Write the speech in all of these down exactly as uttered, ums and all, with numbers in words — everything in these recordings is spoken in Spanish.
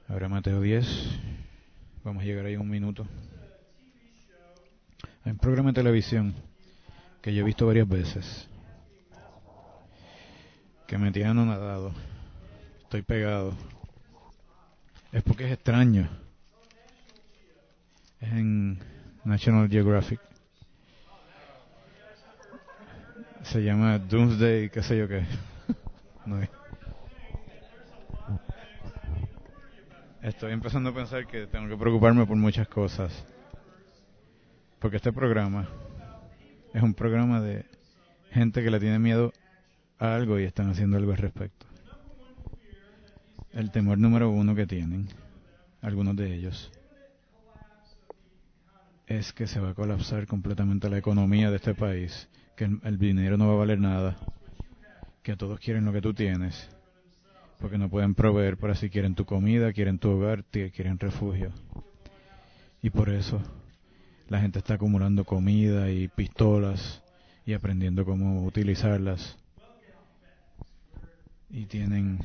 Ahora Mateo diez. Vamos a llegar ahí en un minuto. Hay un programa de televisión que yo he visto varias veces, que me tiene anonadado. Estoy pegado. Es porque es extraño. Es en National Geographic. Se llama Doomsday, qué sé yo qué. No es. Estoy empezando a pensar que tengo que preocuparme por muchas cosas. Porque este programa es un programa de gente que le tiene miedo a algo y están haciendo algo al respecto. El temor número uno que tienen, algunos de ellos, es que se va a colapsar completamente la economía de este país, que el, el dinero no va a valer nada, que todos quieren lo que tú tienes, porque no pueden proveer, pero si quieren tu comida, quieren tu hogar, quieren refugio. Y por eso la gente está acumulando comida y pistolas y aprendiendo cómo utilizarlas. Y tienen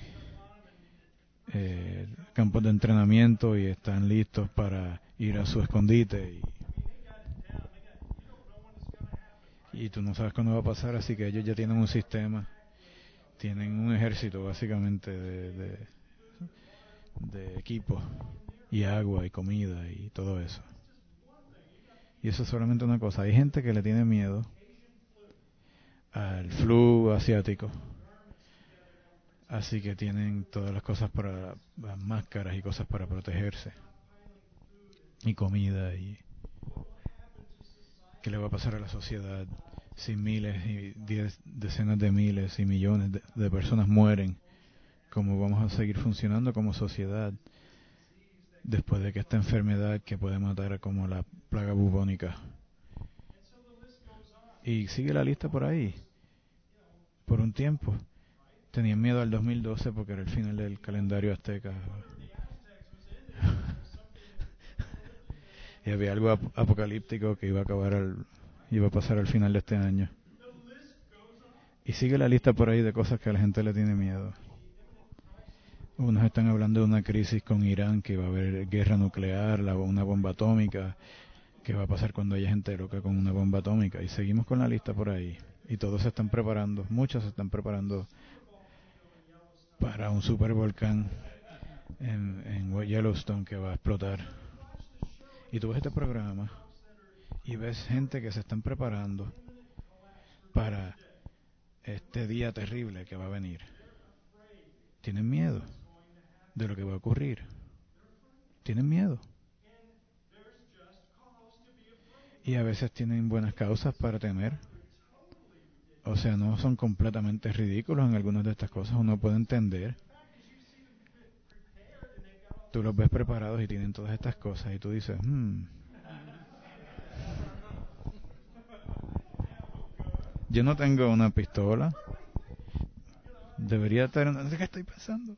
eh, campos de entrenamiento y están listos para ir a su escondite. Y, y tú no sabes cuándo va a pasar, así que ellos ya tienen un sistema, tienen un ejército básicamente de, de, de equipo y agua y comida y todo eso. Y eso es solamente una cosa. Hay gente que le tiene miedo al flu asiático. Así que tienen todas las cosas para las máscaras y cosas para protegerse. Y comida y... ¿Qué le va a pasar a la sociedad si miles y diez, decenas de miles y millones de, de personas mueren? ¿Cómo vamos a seguir funcionando como sociedad después de que esta enfermedad que puede matar como la plaga bubónica? Y sigue la lista por ahí. Por un tiempo. Tenían miedo al dos mil doce porque era el final del calendario azteca. Y había algo ap apocalíptico que iba a acabar al, iba a pasar al final de este año. Y sigue la lista por ahí de cosas que a la gente le tiene miedo. Unos están hablando de una crisis con Irán, que va a haber guerra nuclear, la, una bomba atómica, que va a pasar cuando haya gente loca con una bomba atómica. Y seguimos con la lista por ahí. Y todos se están preparando, muchos se están preparando para un supervolcán en, en Yellowstone que va a explotar. Y tú ves este programa y ves gente que se están preparando para este día terrible que va a venir. Tienen miedo de lo que va a ocurrir. Tienen miedo. Y a veces tienen buenas causas para temer. O sea, no son completamente ridículos en algunas de estas cosas. Uno puede entender. Tú los ves preparados y tienen todas estas cosas y tú dices, hmm, yo no tengo una pistola. Debería tener una... ¿De qué estoy pensando?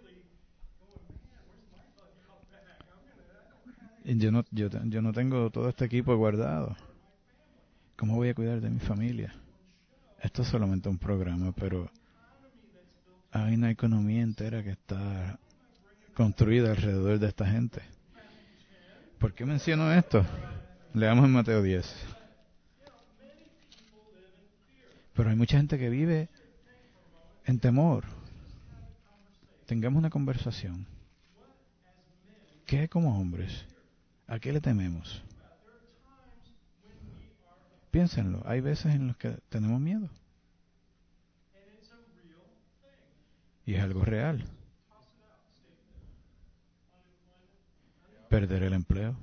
Y yo no, yo, yo no tengo todo este equipo guardado. ¿Cómo voy a cuidar de mi familia? Esto es solamente un programa, pero hay una economía entera que está construida alrededor de esta gente. ¿Por qué menciono esto? Leamos en Mateo diez. Pero hay mucha gente que vive en temor. Tengamos una conversación. ¿Qué como hombres? ¿A qué le tememos? Piénsenlo. Hay veces en las que tenemos miedo. Y es algo real. Perder el empleo.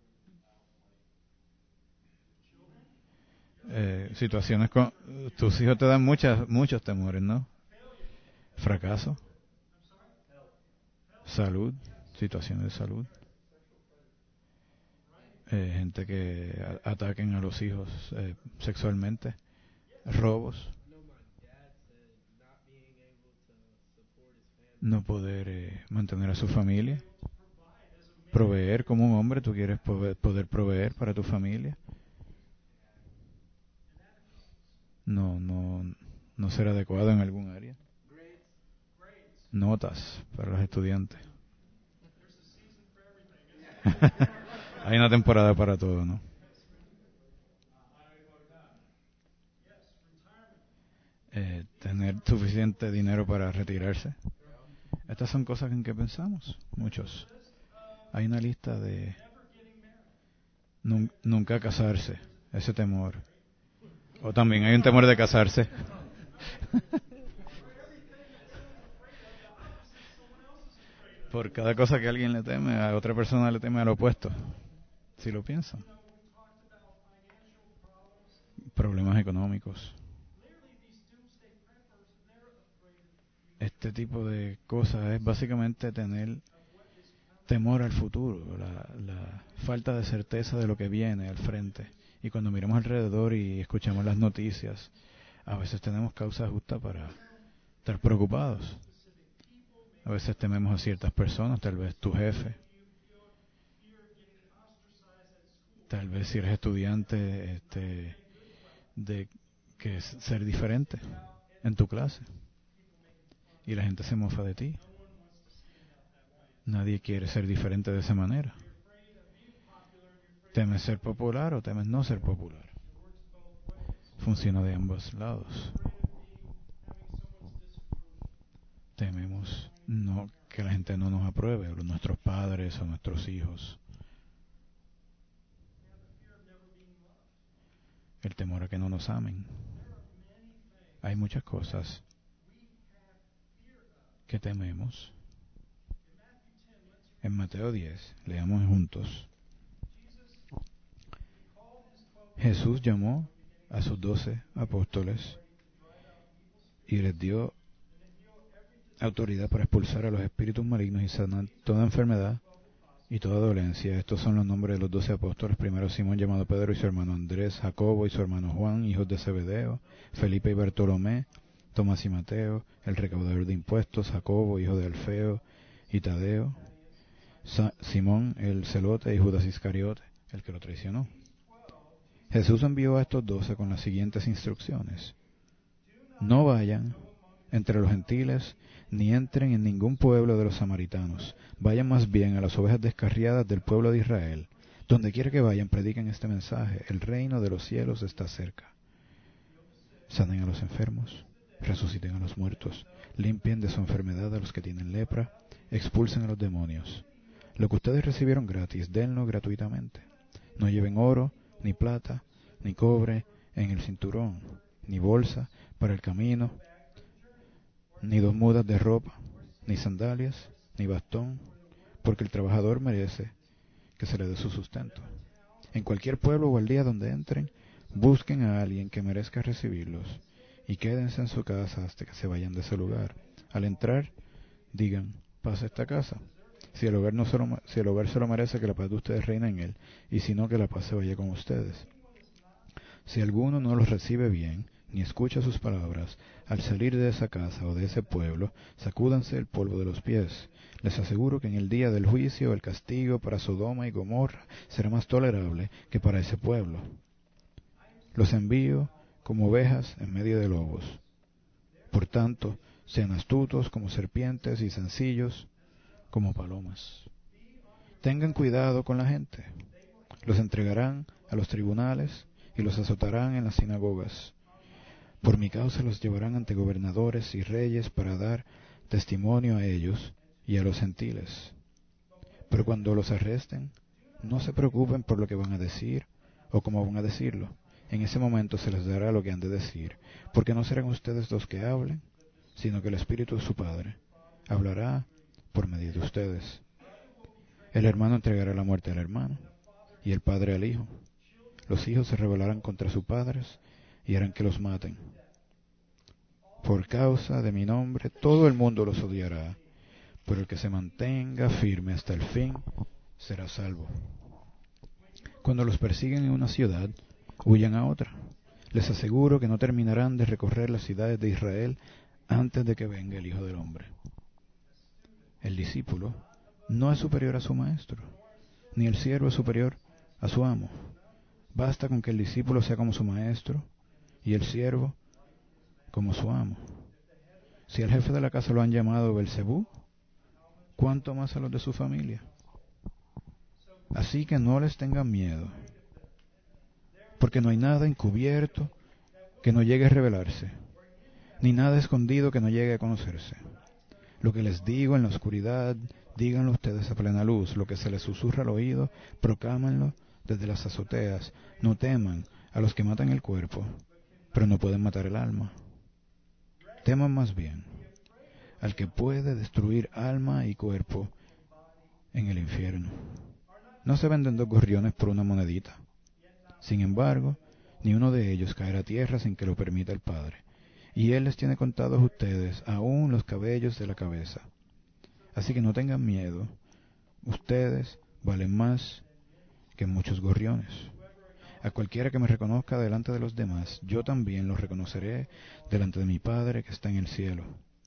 Eh, situaciones con... Tus hijos te dan muchas, muchos temores, ¿no? Fracaso. Salud. Situaciones de salud. Eh, gente que a ataquen a los hijos eh, sexualmente. Robos. No poder eh, mantener a su familia. Proveer como un hombre. Tú quieres poder, poder proveer para tu familia. No, no, no ser adecuado en algún área. Notas para los estudiantes. Hay una temporada para todo, ¿no? Eh, tener suficiente dinero para retirarse. Estas son cosas en que pensamos, muchos. Hay una lista de nun- nunca casarse, ese temor. O también hay un temor de casarse. Por cada cosa que alguien le teme, a otra persona le teme al opuesto. Si lo piensan. Problemas económicos. Este tipo de cosas es básicamente tener temor al futuro, la, la falta de certeza de lo que viene al frente. Y cuando miramos alrededor y escuchamos las noticias, a veces tenemos causa justa para estar preocupados. A veces tememos a ciertas personas, tal vez tu jefe, tal vez si eres estudiante, este, de que es ser diferente en tu clase y la gente se mofa de ti. Nadie quiere ser diferente de esa manera. ¿Temes ser popular o temes no ser popular? Funciona de ambos lados. Tememos no que la gente no nos apruebe, o nuestros padres o nuestros hijos. El temor a que no nos amen. Hay muchas cosas que tememos. En Mateo diez, leamos juntos. Jesús llamó a sus doce apóstoles y les dio autoridad para expulsar a los espíritus malignos y sanar toda enfermedad y toda dolencia. Estos son los nombres de los doce apóstoles. Primero Simón, llamado Pedro, y su hermano Andrés, Jacobo y su hermano Juan, hijos de Zebedeo, Felipe y Bartolomé, Tomás y Mateo, el recaudador de impuestos, Jacobo, hijo de Alfeo y Tadeo, Sa- Simón el celote y Judas Iscariote, el que lo traicionó. Jesús envió a estos doce con las siguientes instrucciones. No vayan entre los gentiles, ni entren en ningún pueblo de los samaritanos. Vayan más bien a las ovejas descarriadas del pueblo de Israel. Donde quiera que vayan, prediquen este mensaje. El reino de los cielos está cerca. Sanen a los enfermos, resuciten a los muertos, limpien de su enfermedad a los que tienen lepra, expulsen a los demonios. Lo que ustedes recibieron gratis, denlo gratuitamente. No lleven oro, ni plata, ni cobre en el cinturón, ni bolsa para el camino, ni dos mudas de ropa, ni sandalias, ni bastón, porque el trabajador merece que se le dé su sustento. En cualquier pueblo o aldea donde entren, busquen a alguien que merezca recibirlos y quédense en su casa hasta que se vayan de ese lugar. Al entrar, digan, paz a esta casa. Si el hogar no se lo, si el hogar se lo merece, que la paz de ustedes reine en él, y si no, que la paz se vaya con ustedes. Si alguno no los recibe bien, ni escucha sus palabras, al salir de esa casa o de ese pueblo, sacúdanse el polvo de los pies. Les aseguro que en el día del juicio el castigo para Sodoma y Gomorra será más tolerable que para ese pueblo. Los envío como ovejas en medio de lobos. Por tanto, sean astutos como serpientes y sencillos como palomas. Tengan cuidado con la gente. Los entregarán a los tribunales y los azotarán en las sinagogas. Por mi causa los llevarán ante gobernadores y reyes para dar testimonio a ellos y a los gentiles. Pero cuando los arresten, no se preocupen por lo que van a decir o cómo van a decirlo. En ese momento se les dará lo que han de decir, porque no serán ustedes los que hablen, sino que el Espíritu de su Padre hablará por medio de ustedes. El hermano entregará la muerte al hermano y el padre al hijo. Los hijos se rebelarán contra sus padres y harán que los maten. Por causa de mi nombre, todo el mundo los odiará, pero el que se mantenga firme hasta el fin será salvo. Cuando los persiguen en una ciudad, huyan a otra. Les aseguro que no terminarán de recorrer las ciudades de Israel antes de que venga el Hijo del Hombre. El discípulo no es superior a su maestro, ni el siervo es superior a su amo. Basta con que el discípulo sea como su maestro y el siervo como su amo. Si al jefe de la casa lo han llamado Belcebú, ¿cuánto más a los de su familia? Así que no les tengan miedo, porque no hay nada encubierto que no llegue a revelarse, ni nada escondido que no llegue a conocerse. Lo que les digo en la oscuridad, díganlo ustedes a plena luz. Lo que se les susurra al oído, proclámenlo desde las azoteas. No teman a los que matan el cuerpo, pero no pueden matar el alma. Teman más bien al que puede destruir alma y cuerpo en el infierno. No se venden dos gorriones por una monedita. Sin embargo, ni uno de ellos caerá a tierra sin que lo permita el Padre. Y Él les tiene contados a ustedes aún los cabellos de la cabeza. Así que no tengan miedo. Ustedes valen más que muchos gorriones. A cualquiera que me reconozca delante de los demás, yo también lo reconoceré delante de mi Padre que está en el cielo.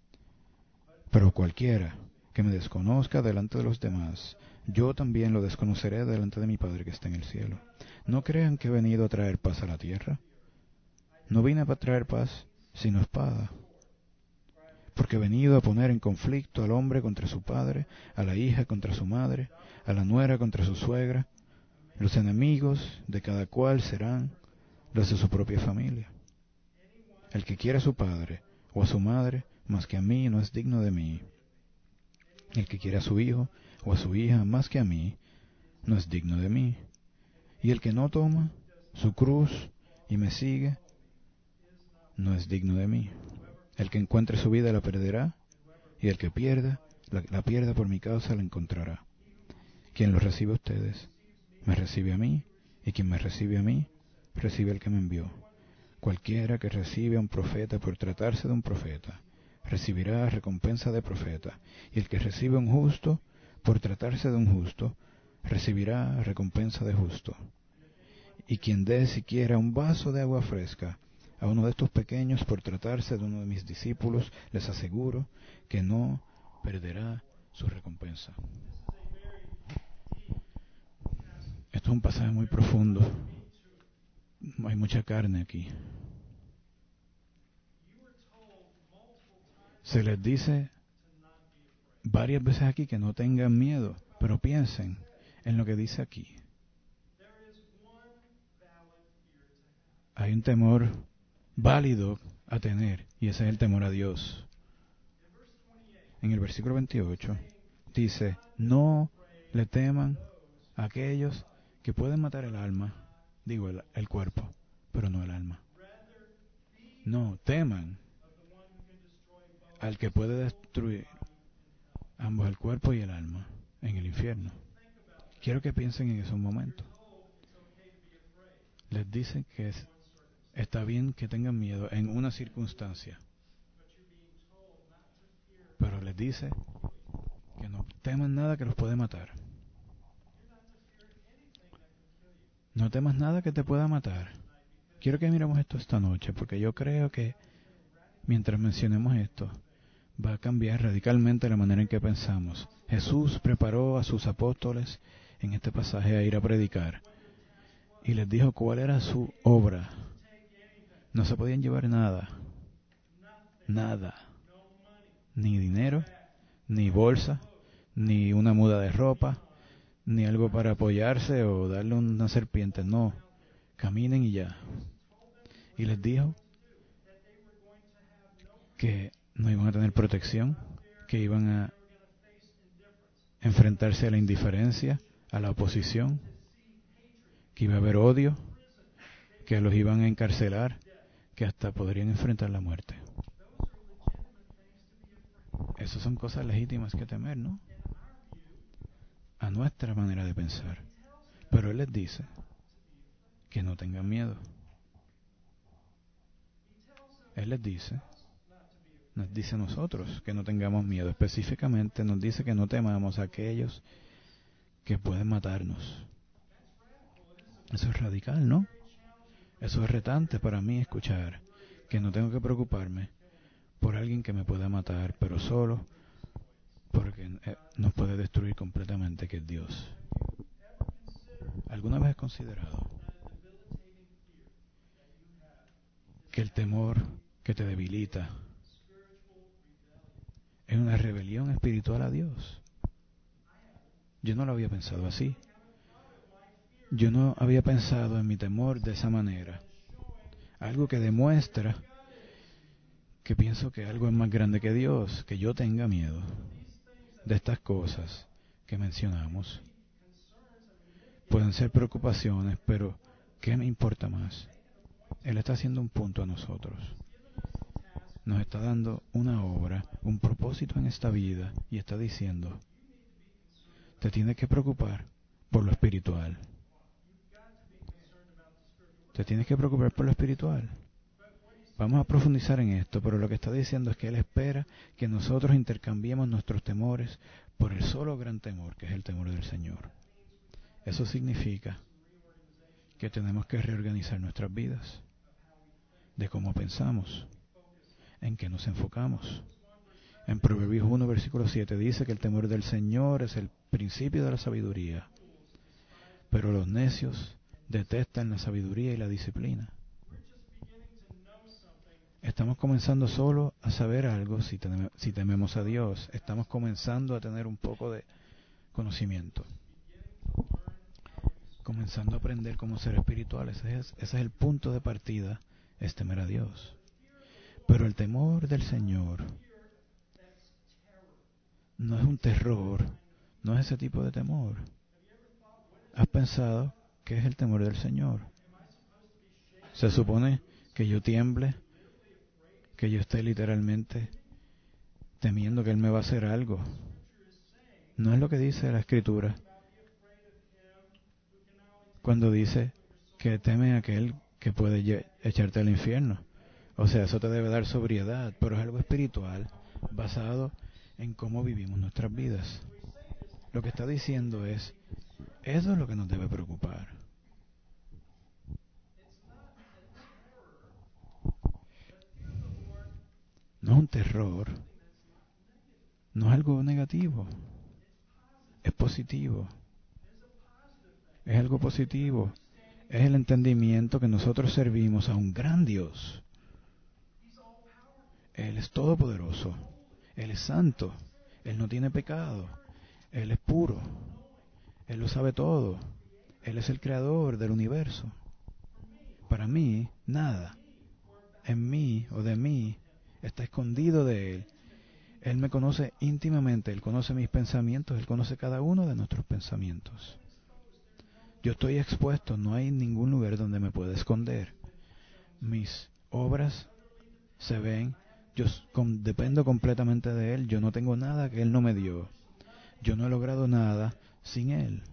Pero cualquiera que me desconozca delante de los demás, yo también lo desconoceré delante de mi Padre que está en el cielo. No crean que he venido a traer paz a la tierra. No vine para traer paz, sino espada. Porque he venido a poner en conflicto al hombre contra su padre, a la hija contra su madre, a la nuera contra su suegra. Los enemigos de cada cual serán los de su propia familia. El que quiere a su padre o a su madre más que a mí no es digno de mí. El que quiere a su hijo o a su hija más que a mí no es digno de mí. Y el que no toma su cruz y me sigue no es digno de mí. El que encuentre su vida la perderá, y el que pierda, la, la pierda por mi causa la encontrará. Quien lo recibe a ustedes, me recibe a mí, y quien me recibe a mí, recibe al que me envió. Cualquiera que recibe a un profeta por tratarse de un profeta, recibirá recompensa de profeta, y el que recibe a un justo por tratarse de un justo, recibirá recompensa de justo. Y quien dé siquiera un vaso de agua fresca a uno de estos pequeños por tratarse de uno de mis discípulos, les aseguro que no perderá su recompensa. Esto es un pasaje muy profundo. Hay mucha carne aquí. Se les dice varias veces aquí que no tengan miedo, pero piensen en lo que dice aquí. Hay un temor válido a tener, y ese es el temor a Dios. En el versículo veintiocho dice, no le teman a aquellos que pueden matar el alma, digo el, el cuerpo, pero no el alma. No, teman al que puede destruir ambos, el cuerpo y el alma, en el infierno. Quiero que piensen en eso un momento. Les dicen que es, está bien que tengan miedo en una circunstancia, pero les dice que no teman nada que los puede matar. No temas nada que te pueda matar. Quiero que miremos esto esta noche, porque yo creo que mientras mencionemos esto, va a cambiar radicalmente la manera en que pensamos. Jesús preparó a sus apóstoles en este pasaje a ir a predicar y les dijo cuál era su obra. No se podían llevar nada, nada, ni dinero, ni bolsa, ni una muda de ropa, ni algo para apoyarse o darle una serpiente. No, caminen y ya. Y les dijo que no iban a tener protección, que iban a enfrentarse a la indiferencia, a la oposición, que iba a haber odio, que los iban a encarcelar, que hasta podrían enfrentar la muerte. Esas son cosas legítimas que temer, ¿no? A nuestra manera de pensar. Pero Él les dice que no tengan miedo. Él les dice, nos dice a nosotros que no tengamos miedo. Específicamente nos dice que no temamos a aquellos que pueden matarnos. Eso es radical, ¿no? Eso es retante para mí escuchar que no tengo que preocuparme por alguien que me pueda matar, pero solo porque eh, nos puede destruir completamente, que es Dios. ¿Alguna vez has considerado que el temor que te debilita es una rebelión espiritual a Dios? Yo no lo había pensado así. Yo no había pensado en mi temor de esa manera. Algo que demuestra que pienso que algo es más grande que Dios, que yo tenga miedo de estas cosas que mencionamos. Pueden ser preocupaciones, pero ¿qué me importa más? Él está haciendo un punto a nosotros. Nos está dando una obra, un propósito en esta vida y está diciendo, te tienes que preocupar por lo espiritual. Te tienes que preocupar por lo espiritual. Vamos a profundizar en esto, pero lo que está diciendo es que Él espera que nosotros intercambiemos nuestros temores por el solo gran temor, que es el temor del Señor. Eso significa que tenemos que reorganizar nuestras vidas, de cómo pensamos, en qué nos enfocamos. En Proverbios uno, versículo siete dice que el temor del Señor es el principio de la sabiduría, pero los necios detestan la sabiduría y la disciplina. Estamos comenzando solo a saber algo si, tenemos, si tememos a Dios. Estamos comenzando a tener un poco de conocimiento. Comenzando a aprender cómo ser espirituales. Ese es, ese es el punto de partida, es temer a Dios. Pero el temor del Señor no es un terror, no es ese tipo de temor. ¿Has pensado qué es el temor del Señor? Se supone que yo tiemble, que yo esté literalmente temiendo que Él me va a hacer algo. No es lo que dice la Escritura cuando dice que teme a aquel que puede echarte al infierno. O sea, eso te debe dar sobriedad, pero es algo espiritual basado en cómo vivimos nuestras vidas. Lo que está diciendo es, eso es lo que nos debe preocupar. No es un terror, no es algo negativo, es positivo, es algo positivo, es el entendimiento que nosotros servimos a un gran Dios. Él es todopoderoso, Él es santo, Él no tiene pecado, Él es puro, Él lo sabe todo, Él es el creador del universo. Para mí, nada en mí o de mí está escondido de Él. Él me conoce íntimamente, Él conoce mis pensamientos, Él conoce cada uno de nuestros pensamientos. Yo estoy expuesto, no hay ningún lugar donde me pueda esconder. Mis obras se ven, yo com, dependo completamente de Él, yo no tengo nada que Él no me dio. Yo no he logrado nada sin Él.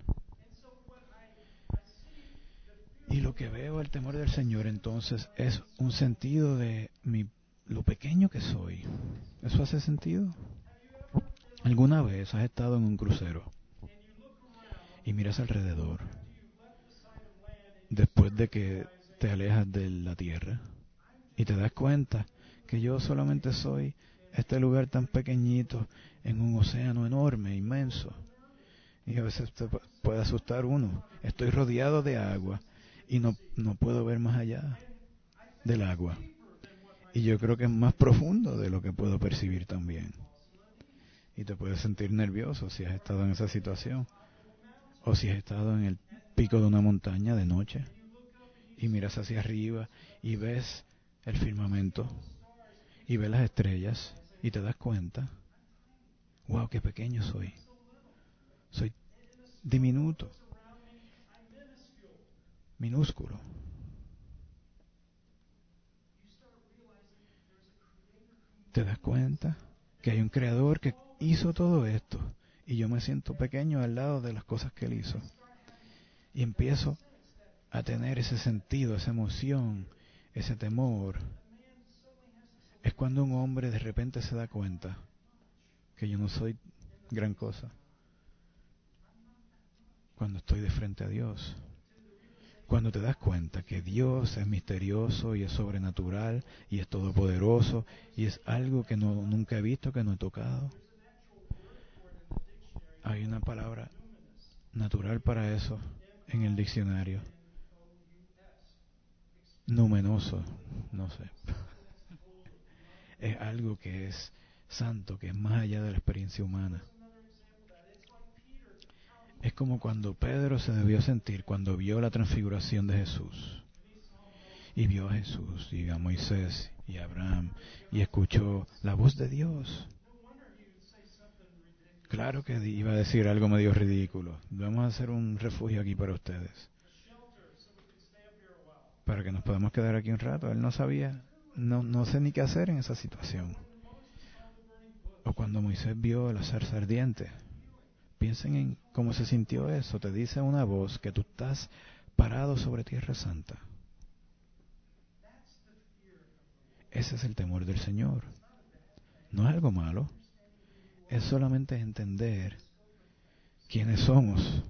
Y lo que veo el temor del Señor entonces es un sentido de mi, lo pequeño que soy. ¿Eso hace sentido? ¿Alguna vez has estado en un crucero y miras alrededor después de que te alejas de la tierra y te das cuenta que yo solamente soy este lugar tan pequeñito en un océano enorme, inmenso? Y a veces te puede asustar uno. Estoy rodeado de agua y no, no puedo ver más allá del agua. Y yo creo que es más profundo de lo que puedo percibir también. Y te puedes sentir nervioso si has estado en esa situación. O si has estado en el pico de una montaña de noche y miras hacia arriba y ves el firmamento y ves las estrellas y te das cuenta, wow, qué pequeño soy. Soy diminuto, minúsculo. Te das cuenta que hay un creador que hizo todo esto y yo me siento pequeño al lado de las cosas que Él hizo. Y empiezo a tener ese sentido, esa emoción, ese temor. Es cuando un hombre de repente se da cuenta que yo no soy gran cosa. Cuando estoy de frente a Dios. Cuando te das cuenta que Dios es misterioso y es sobrenatural y es todopoderoso y es algo que no, nunca he visto, que no he tocado. Hay una palabra natural para eso en el diccionario. Numenoso, no sé. Es algo que es santo, que es más allá de la experiencia humana. Es como cuando Pedro se debió sentir cuando vio la transfiguración de Jesús. Y vio a Jesús, y a Moisés, y a Abraham, y escuchó la voz de Dios. Claro que iba a decir algo medio ridículo. Vamos a hacer un refugio aquí para ustedes, para que nos podamos quedar aquí un rato. Él no sabía, no, no sé ni qué hacer en esa situación. O cuando Moisés vio la zarza ardiente. Piensen en cómo se sintió eso. Te dice una voz que tú estás parado sobre tierra santa. Ese es el temor del Señor. No es algo malo. Es solamente entender quiénes somos.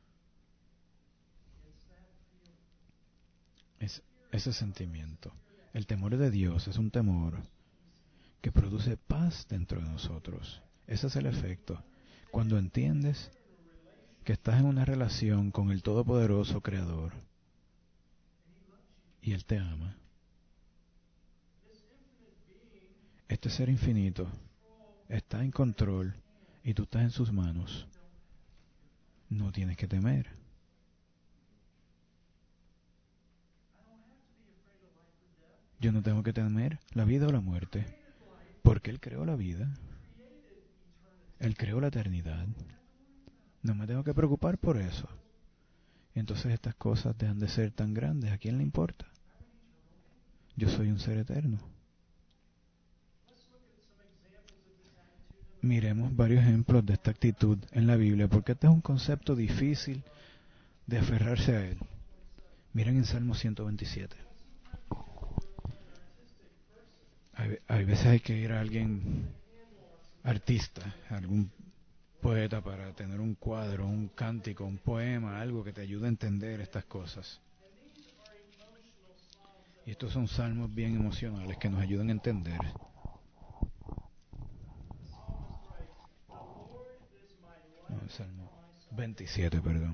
Es ese sentimiento. El temor de Dios es un temor que produce paz dentro de nosotros. Ese es el efecto. Cuando entiendes que estás en una relación con el Todopoderoso Creador y Él te ama. Este ser infinito está en control y tú estás en sus manos. No tienes que temer. Yo no tengo que temer la vida o la muerte, porque Él creó la vida. Él creó la eternidad. No me tengo que preocupar por eso. Entonces estas cosas dejan de ser tan grandes. ¿A quién le importa? Yo soy un ser eterno. Miremos varios ejemplos de esta actitud en la Biblia, porque este es un concepto difícil de aferrarse a él. Miren en Salmo ciento veintisiete. Hay, hay veces hay que ir a alguien artista, a algún poeta para tener un cuadro, un cántico, un poema, algo que te ayude a entender estas cosas. Y estos son salmos bien emocionales que nos ayudan a entender. No, Salmo veintisiete, perdón.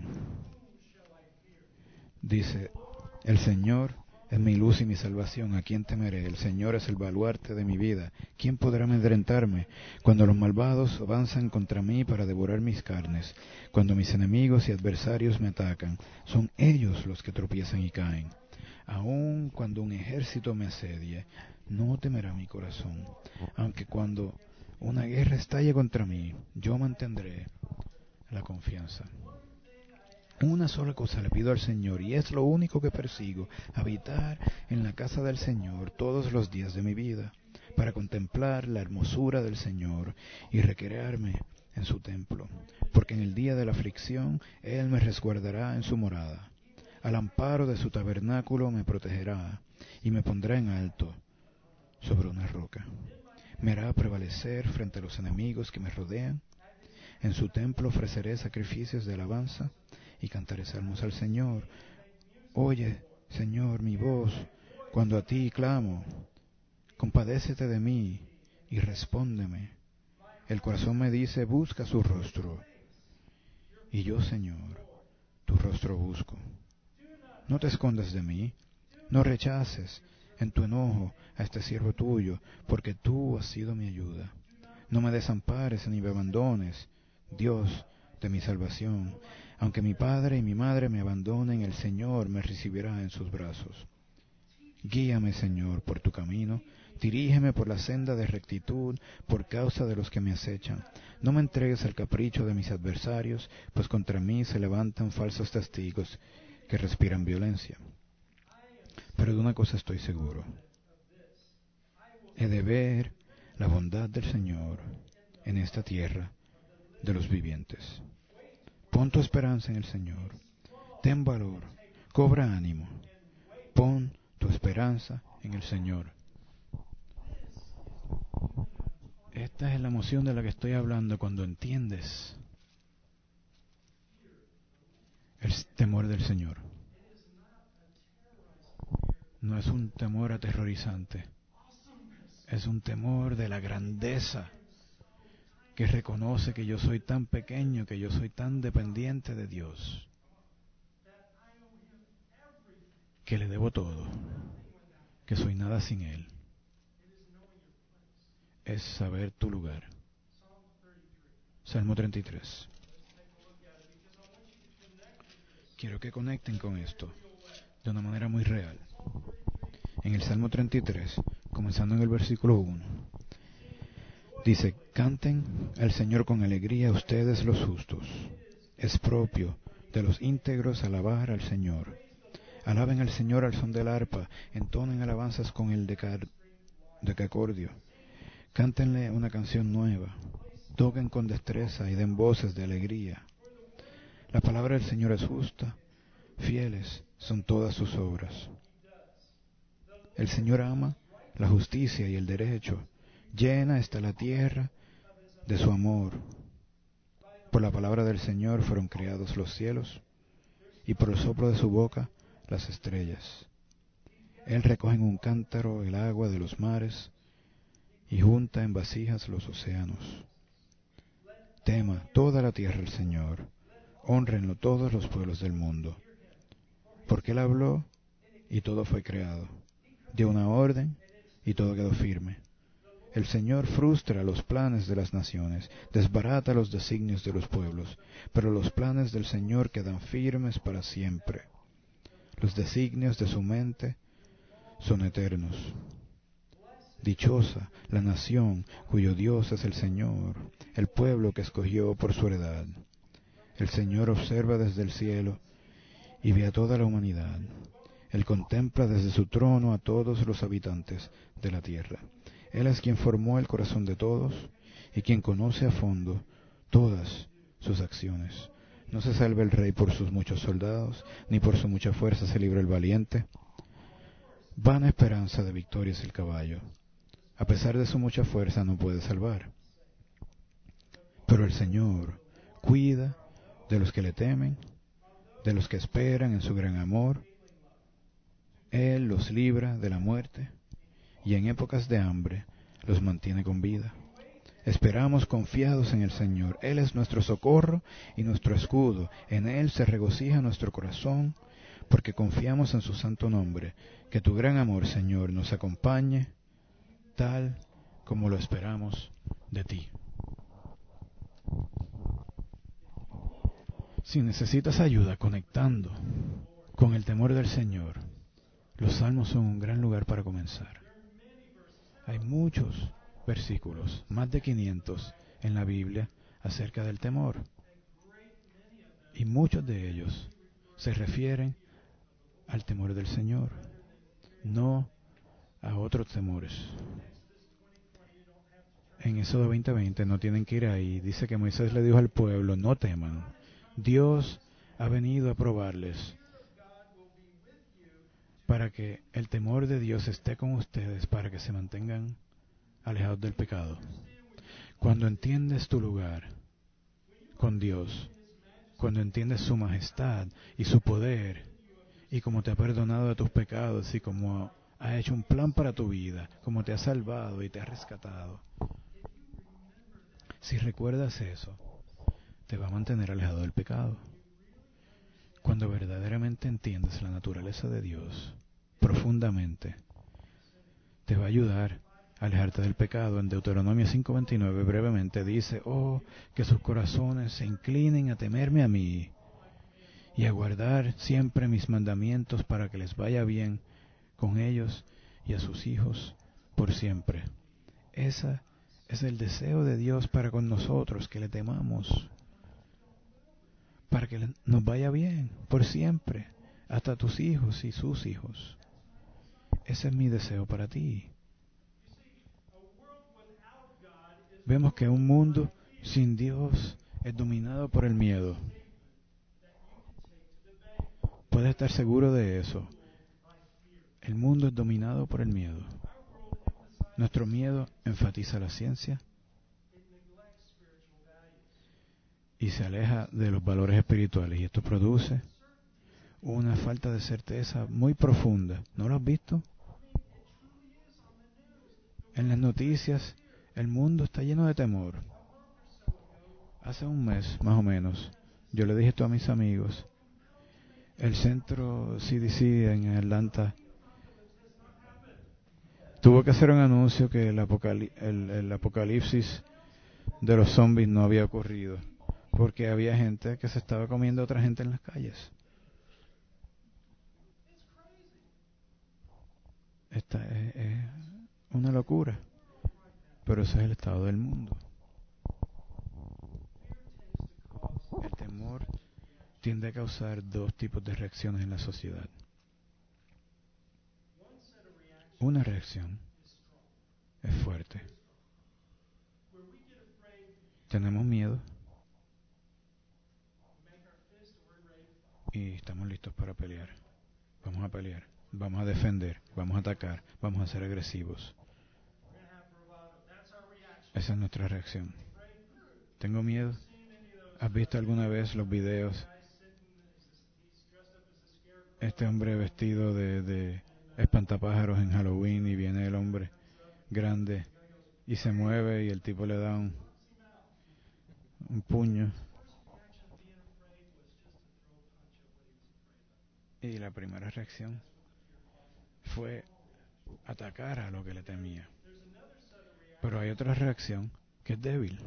Dice, el Señor es mi luz y mi salvación, ¿a quién temeré? El Señor es el baluarte de mi vida, ¿quién podrá amedrentarme? Cuando los malvados avanzan contra mí para devorar mis carnes, cuando mis enemigos y adversarios me atacan, son ellos los que tropiezan y caen. Aun cuando un ejército me asedie, no temerá mi corazón, aunque cuando una guerra estalle contra mí, yo mantendré la confianza. Una sola cosa le pido al Señor, y es lo único que persigo, habitar en la casa del Señor todos los días de mi vida, para contemplar la hermosura del Señor y recrearme en su templo, porque en el día de la aflicción Él me resguardará en su morada. Al amparo de su tabernáculo me protegerá y me pondrá en alto sobre una roca. Me hará prevalecer frente a los enemigos que me rodean. En su templo ofreceré sacrificios de alabanza y cantaré salmos al Señor. Oye, Señor, mi voz, cuando a ti clamo. Compadécete de mí y respóndeme. El corazón me dice, busca su rostro. Y yo, Señor, tu rostro busco. No te escondas de mí, no rechaces en tu enojo a este siervo tuyo, porque tú has sido mi ayuda. No me desampares ni me abandones, Dios de mi salvación. Aunque mi padre y mi madre me abandonen, el Señor me recibirá en sus brazos. Guíame, Señor, por tu camino, dirígeme por la senda de rectitud por causa de los que me acechan. No me entregues al capricho de mis adversarios, pues contra mí se levantan falsos testigos que respiran violencia. Pero de una cosa estoy seguro. He de ver la bondad del Señor en esta tierra de los vivientes. Pon tu esperanza en el Señor. Ten valor. Cobra ánimo. Pon tu esperanza en el Señor. Esta es la emoción de la que estoy hablando cuando entiendes el temor del Señor. No es un temor aterrorizante. Es un temor de la grandeza que reconoce que yo soy tan pequeño, que yo soy tan dependiente de Dios, que le debo todo, que soy nada sin Él. Es saber tu lugar. Salmo treinta y tres. quiero que conecten con esto de una manera muy real. En el Salmo treinta y tres, comenzando en el versículo uno, dice: canten al Señor con alegría ustedes los justos. Es propio de los íntegros alabar al Señor. Alaben al Señor al son del arpa, entonen alabanzas con el decar- decacordio. Cántenle una canción nueva, toquen con destreza y den voces de alegría. La palabra del Señor es justa, fieles son todas sus obras. El Señor ama la justicia y el derecho, llena está la tierra de su amor. Por la palabra del Señor fueron creados los cielos, y por el soplo de su boca las estrellas. Él recoge en un cántaro el agua de los mares, y junta en vasijas los océanos. Tema toda la tierra el Señor, hónrenlo todos los pueblos del mundo. Porque Él habló, y todo fue creado. Dio una orden, y todo quedó firme. El Señor frustra los planes de las naciones, desbarata los designios de los pueblos, pero los planes del Señor quedan firmes para siempre. Los designios de su mente son eternos. Dichosa la nación cuyo Dios es el Señor, el pueblo que escogió por su heredad. El Señor observa desde el cielo y ve a toda la humanidad. Él contempla desde su trono a todos los habitantes de la tierra. Él es quien formó el corazón de todos y quien conoce a fondo todas sus acciones. No se salva el rey por sus muchos soldados, ni por su mucha fuerza se libra el valiente. Vana esperanza de victoria es el caballo. A pesar de su mucha fuerza no puede salvar. Pero el Señor cuida de los que le temen, de los que esperan en su gran amor. Él los libra de la muerte y en épocas de hambre los mantiene con vida. Esperamos confiados en el Señor. Él es nuestro socorro y nuestro escudo. En Él se regocija nuestro corazón, porque confiamos en su santo nombre. Que tu gran amor, Señor, nos acompañe, tal como lo esperamos de ti. Si necesitas ayuda conectando con el temor del Señor, los salmos son un gran lugar para comenzar. Hay muchos versículos, más de quinientos en la Biblia, acerca del temor. Y muchos de ellos se refieren al temor del Señor, no a otros temores. En Éxodo veinte veinte no tienen que ir ahí. Dice que Moisés le dijo al pueblo: no teman. Dios ha venido a probarles para que el temor de Dios esté con ustedes, para que se mantengan alejados del pecado. Cuando entiendes tu lugar con Dios, cuando entiendes su majestad y su poder, y cómo te ha perdonado de tus pecados, y cómo ha hecho un plan para tu vida, cómo te ha salvado y te ha rescatado, si recuerdas eso, te va a mantener alejado del pecado. Cuando verdaderamente entiendes la naturaleza de Dios profundamente, te va a ayudar a alejarte del pecado. En Deuteronomio cinco veintinueve brevemente dice: oh, que sus corazones se inclinen a temerme a mí y a guardar siempre mis mandamientos, para que les vaya bien con ellos y a sus hijos por siempre. Ese es el deseo de Dios para con nosotros, que le temamos, para que nos vaya bien por siempre, hasta tus hijos y sus hijos. Ese es mi deseo para ti. Vemos que un mundo sin Dios es dominado por el miedo. Puedes estar seguro de eso. El mundo es dominado por el miedo. Nuestro miedo enfatiza la ciencia y se aleja de los valores espirituales, y esto produce una falta de certeza muy profunda. ¿No lo has visto? En las noticias, el mundo está lleno de temor. Hace un mes, más o menos, yo le dije esto a mis amigos. El centro C D C en Atlanta tuvo que hacer un anuncio que el, apocalip- el, el apocalipsis de los zombies no había ocurrido, porque había gente que se estaba comiendo a otra gente en las calles. esta es, es una locura, pero ese es el estado del mundo. El temor tiende a causar dos tipos de reacciones en la sociedad. Una reacción es fuerte. Tenemos miedo y estamos listos para pelear. Vamos a pelear, vamos a defender, vamos a atacar, vamos a ser agresivos. Esa es nuestra reacción. ¿Tengo miedo? ¿Has visto alguna vez los videos? Este hombre vestido de, de espantapájaros en Halloween y viene el hombre grande y se mueve y el tipo le da un, un puño. Y la primera reacción fue atacar a lo que le temía. Pero hay otra reacción que es débil.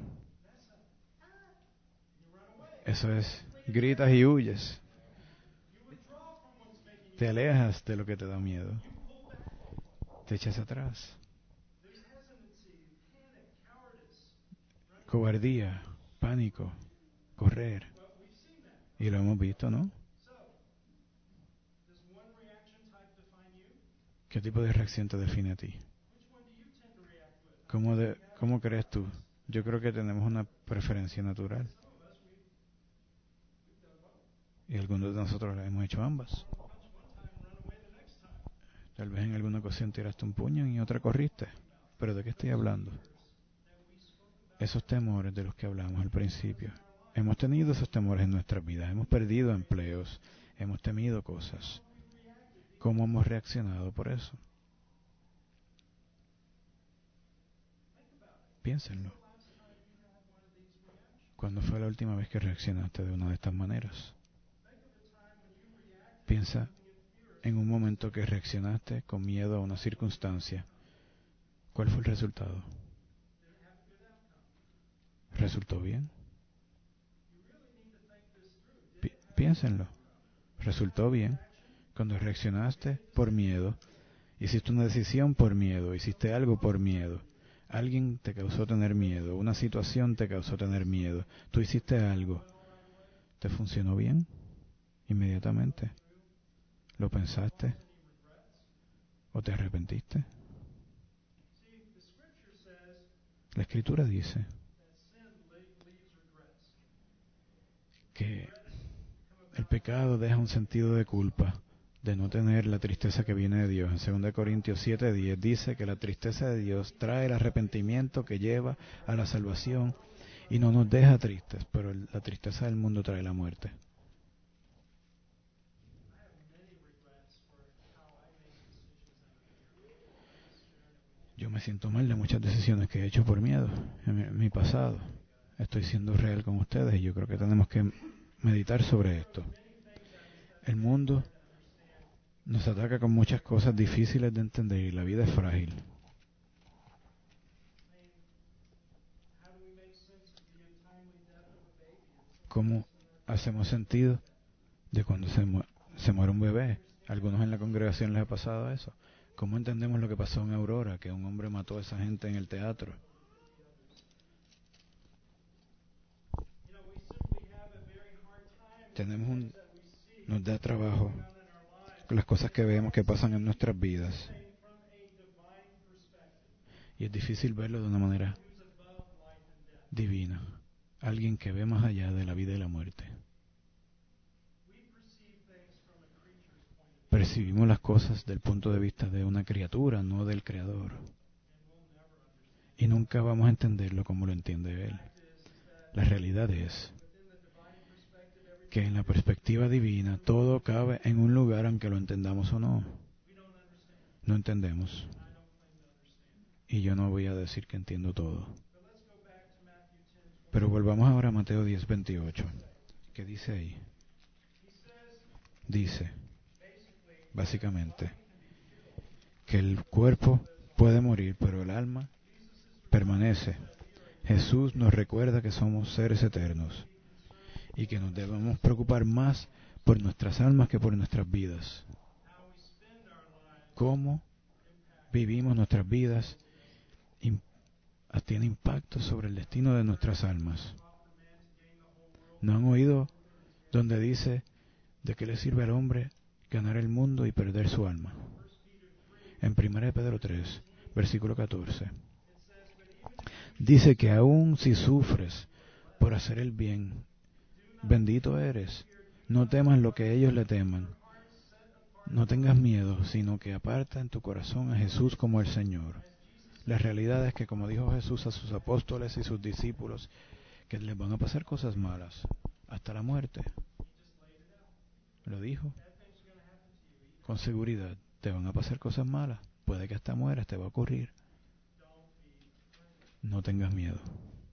Eso es, gritas y huyes. Te alejas de lo que te da miedo. Te echas atrás. Cobardía, pánico, correr. Y lo hemos visto, ¿no? ¿Qué tipo de reacción te define a ti? ¿Cómo, de, ¿Cómo crees tú? Yo creo que tenemos una preferencia natural. Y algunos de nosotros hemos hecho ambas. Tal vez en alguna ocasión tiraste un puño y en otra corriste. ¿Pero de qué estoy hablando? Esos temores de los que hablamos al principio. Hemos tenido esos temores en nuestras vidas. Hemos perdido empleos. Hemos temido cosas. ¿Cómo hemos reaccionado por eso? Piénsenlo. ¿Cuándo fue la última vez que reaccionaste de una de estas maneras? Piensa en un momento que reaccionaste con miedo a una circunstancia. ¿Cuál fue el resultado? ¿Resultó bien? Pi- piénsenlo. ¿Resultó bien? Cuando reaccionaste por miedo, hiciste una decisión por miedo, hiciste algo por miedo. Alguien te causó tener miedo, una situación te causó tener miedo. Tú hiciste algo. ¿Te funcionó bien? Inmediatamente. ¿Lo pensaste? ¿O te arrepentiste? La Escritura dice que el pecado deja un sentido de culpa, de no tener la tristeza que viene de Dios. En segunda Corintios siete diez dice que la tristeza de Dios trae el arrepentimiento que lleva a la salvación y no nos deja tristes, pero la tristeza del mundo trae la muerte. Yo me siento mal de muchas decisiones que he hecho por miedo en mi, en mi pasado. Estoy siendo real con ustedes y yo creo que tenemos que meditar sobre esto. El mundo nos ataca con muchas cosas difíciles de entender y la vida es frágil. ¿Cómo hacemos sentido de cuando se, mu se muere un bebé? Algunos en la congregación les ha pasado eso. ¿Cómo entendemos lo que pasó en Aurora, que un hombre mató a esa gente en el teatro? Tenemos un, nos da trabajo las cosas que vemos que pasan en nuestras vidas. Y es difícil verlo de una manera divina. Alguien que ve más allá de la vida y la muerte. Percibimos las cosas del punto de vista de una criatura, no del Creador. Y nunca vamos a entenderlo como lo entiende Él. La realidad es que en la perspectiva divina todo cabe en un lugar aunque lo entendamos o no. No entendemos. Y yo no voy a decir que entiendo todo. Pero volvamos ahora a Mateo diez veintiocho. ¿Qué dice ahí? Dice, básicamente, que el cuerpo puede morir, pero el alma permanece. Jesús nos recuerda que somos seres eternos y que nos debemos preocupar más por nuestras almas que por nuestras vidas. ¿Cómo vivimos nuestras vidas tiene impacto sobre el destino de nuestras almas. ¿No han oído donde dice de qué le sirve al hombre ganar el mundo y perder su alma? En primera de Pedro tres, versículo catorce, dice que aun si sufres por hacer el bien, bendito eres. No temas lo que ellos le teman. No tengas miedo, sino que aparta en tu corazón a Jesús como el Señor. La realidad es que, como dijo Jesús a sus apóstoles y sus discípulos, que les van a pasar cosas malas, hasta la muerte. Lo dijo con seguridad. Te van a pasar cosas malas. Puede que hasta mueras, te va a ocurrir. No tengas miedo.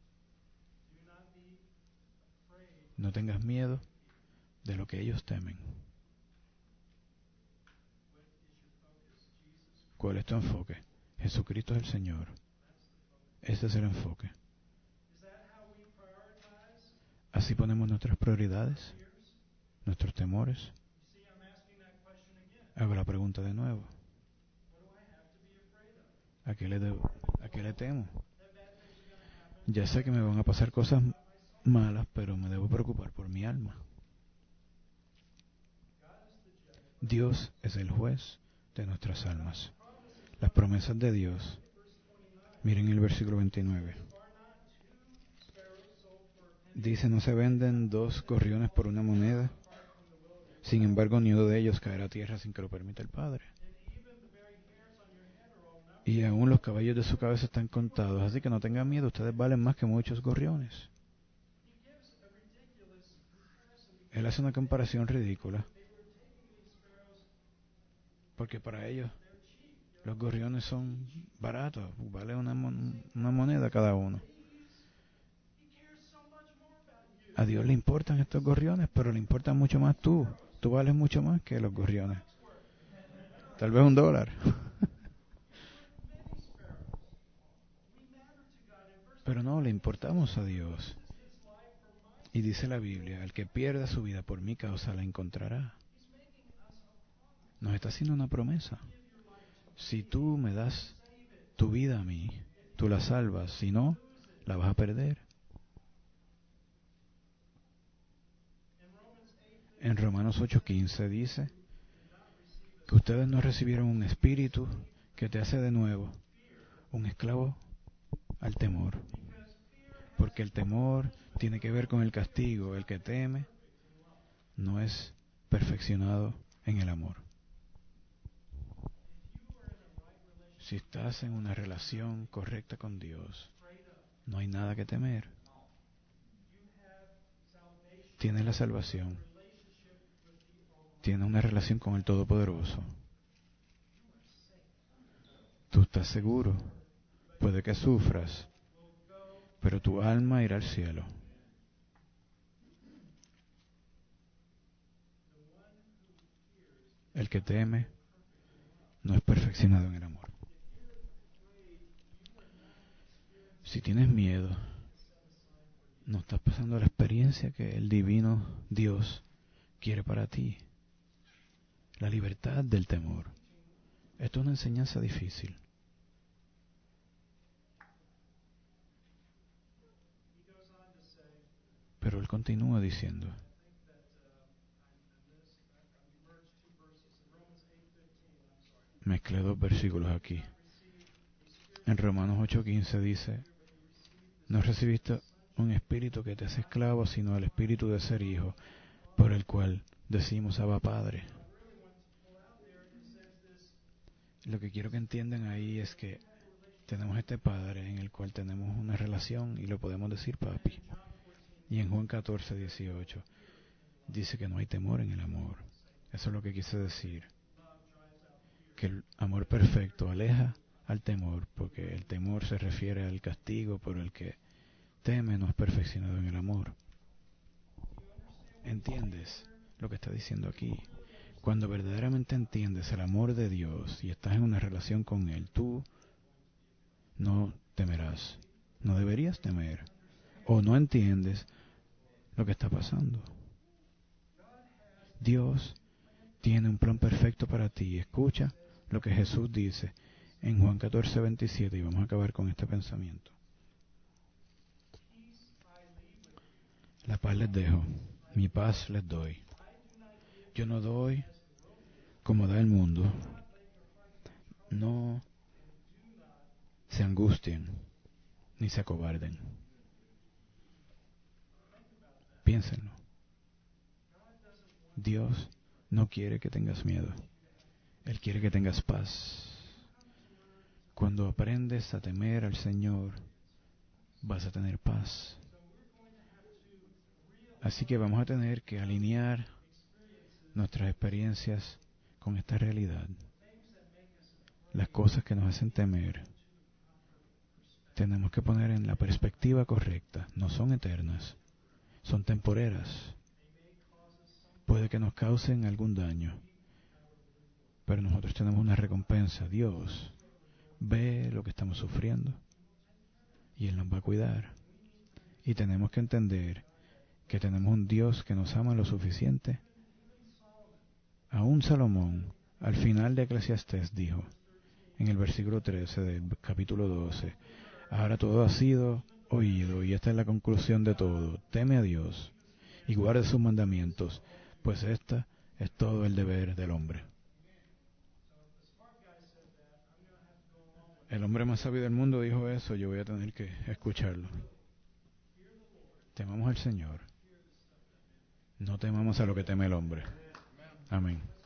No tengas miedo de lo que ellos temen. ¿Cuál es tu enfoque? Jesucristo es el Señor. Ese es el enfoque. Así ponemos nuestras prioridades, nuestros temores. Hago la pregunta de nuevo. ¿A qué le debo? ¿A qué le temo? Ya sé que me van a pasar cosas malas, pero me debo preocupar por mi alma. Dios es el juez de nuestras almas. Las promesas de Dios. Miren el versículo veintinueve. Dice, no se venden dos gorriones por una moneda. Sin embargo, ni uno de ellos caerá a tierra sin que lo permita el Padre. Y aún los cabellos de su cabeza están contados. Así que no tengan miedo, ustedes valen más que muchos gorriones. Él hace una comparación ridícula. Porque para ellos los gorriones son baratos. Vale una, mon- una moneda cada uno. A Dios le importan estos gorriones, pero le importan mucho más tú. Tú vales mucho más que los gorriones. Tal vez un dólar. Pero no, le importamos a Dios. Y dice la Biblia, el que pierda su vida por mi causa la encontrará. Nos está haciendo una promesa. Si tú me das tu vida a mí, tú la salvas. Si no, la vas a perder. En Romanos ocho quince dice que ustedes no recibieron un espíritu que te hace de nuevo un esclavo al temor. Porque el temor tiene que ver con el castigo. El que teme no es perfeccionado en el amor. Si estás en una relación correcta con Dios, no hay nada que temer. Tienes la salvación. Tienes una relación con el Todopoderoso. Tú estás seguro. Puede que sufras, pero tu alma irá al cielo. El que teme no es perfeccionado en el amor. Si tienes miedo, no estás pasando la experiencia que el divino Dios quiere para ti. La libertad del temor. Esto es una enseñanza difícil. Pero él continúa diciendo, mezclé dos versículos aquí. En Romanos ocho quince dice, no recibiste un espíritu que te hace esclavo, sino el espíritu de ser hijo, por el cual decimos Abba Padre. Lo que quiero que entiendan ahí es que tenemos este Padre en el cual tenemos una relación y lo podemos decir papi. Y en Juan catorce, dieciocho dice que no hay temor en el amor. Eso es lo que quise decir. Que el amor perfecto aleja al temor, porque el temor se refiere al castigo, por el que teme no es perfeccionado en el amor. ¿Entiendes lo que está diciendo aquí? Cuando verdaderamente entiendes el amor de Dios y estás en una relación con Él, tú no temerás. No deberías temer. O no entiendes lo que está pasando. Dios tiene un plan perfecto para ti. Escucha lo que Jesús dice en Juan catorce veintisiete, y vamos a acabar con este pensamiento. La paz les dejo, mi paz les doy. Yo no doy como da el mundo. No se angustien ni se acobarden. Piénsenlo. Dios no quiere que tengas miedo. Él quiere que tengas paz. Cuando aprendes a temer al Señor, vas a tener paz. Así que vamos a tener que alinear nuestras experiencias con esta realidad. Las cosas que nos hacen temer, tenemos que poner en la perspectiva correcta. No son eternas, son temporeras. Puede que nos causen algún daño, pero nosotros tenemos una recompensa. Dios ve lo que estamos sufriendo y Él nos va a cuidar. Y tenemos que entender que tenemos un Dios que nos ama lo suficiente. Aún Salomón, al final de Eclesiastés, dijo, en el versículo trece del capítulo doce, ahora todo ha sido oído y esta es la conclusión de todo. Teme a Dios y guarde sus mandamientos, pues esta es todo el deber del hombre. El hombre más sabio del mundo dijo eso, yo voy a tener que escucharlo. Temamos al Señor. No temamos a lo que teme el hombre. Amén.